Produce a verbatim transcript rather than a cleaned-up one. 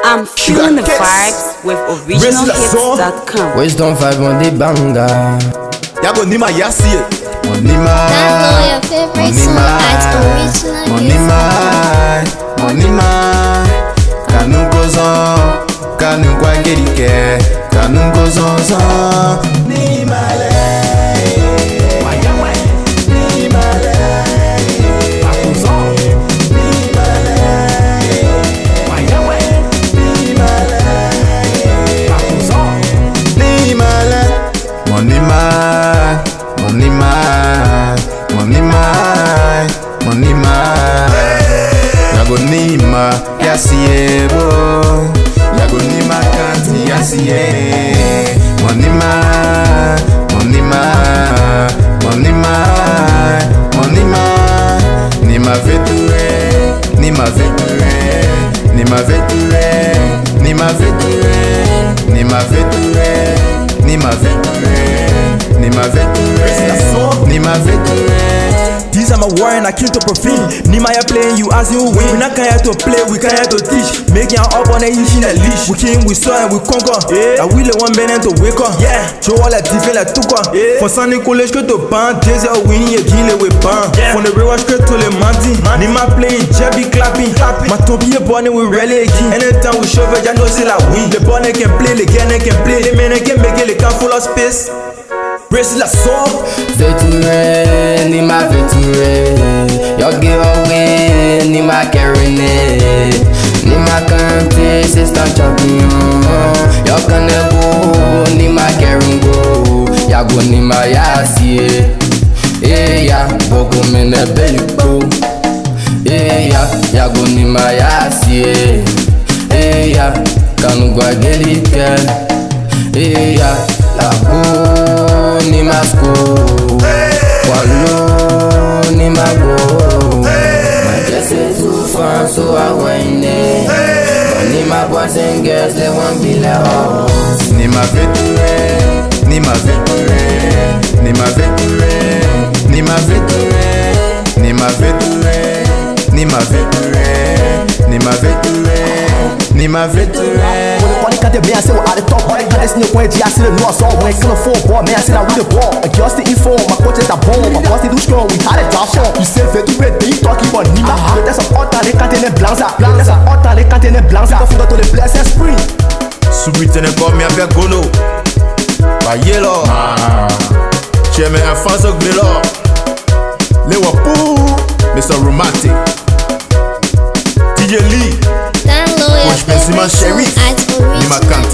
I'm feeling the vibes with original hits dot com. Wisdom vibe on the banga. Yago Nima Yasi. Monima. Download your favorite song at original hits dot com. Monima. Kanu gozon, kanu kwa gerike, kanu gozon zon. Nimale. Money man, money man, money man, money man. Yago Nima yasiebo, Yago Nima kanti yasiye. Money man, money man, money man, money man. Nima veture, Nima veture, Nima veture, Nima veture, Nima veture. Nima veture, Nima veture, Nima veture. These are my war and I kill to profane. Nima ya playing you as you win. We not can here to play, we can here to teach. Make ya up on a inch in a leash. We came, we saw and we conquer. Yeah. I will the one man to wake up. Yeah. Show all that different like tuka. Yeah. For Sunday college go to band. Days are winning a kill with band. Yeah. From the river straight to the mountain. Nima playing, Jabby clapping. clapping. My top here bonnet we rally again. Anytime we shove it, I know say like win. The bonnet can play, the gang can play. The man can make it, they can full of space. Brace la song. Veture, Nima veture. Yo give away, Nima carrying it. Nima kante, sister champion. Yo kane go, Nima carrying go. Yago Nima yasi. Eh ya, boko mene beliko. Eh ya, Yago Nima yasi. Eh ya, kanu gwa gelike. Eh ya, labo. Nima sko, Walo Nima go. My dress is too far, so I went in. Nima boys and girls, they won't be like us. Nima veture, Nima veture, Nima veture, Nima veture, Nima veture, Nima veture, Nima veture, Nima veture. Got the man, say we're at the top. I got this new way, I see the north song. When killing four ball, man, I see that with the ball. I just the info, my coach is a bomb. My boss, they do strong, we had a drop shot. You say, Vetu, they talking about Nima. There's some altar, they can't in blanza. There's some altar, they can't in blanza. Don't forget to the blessed spring. Subite ne kom ya pe gono. Ba yelo. Cheme enfance gbelo. Le wapou, Mister Romantic. D J Lee. Download your Poch Pensima favorite song Sheriff. at original Nima Kanti.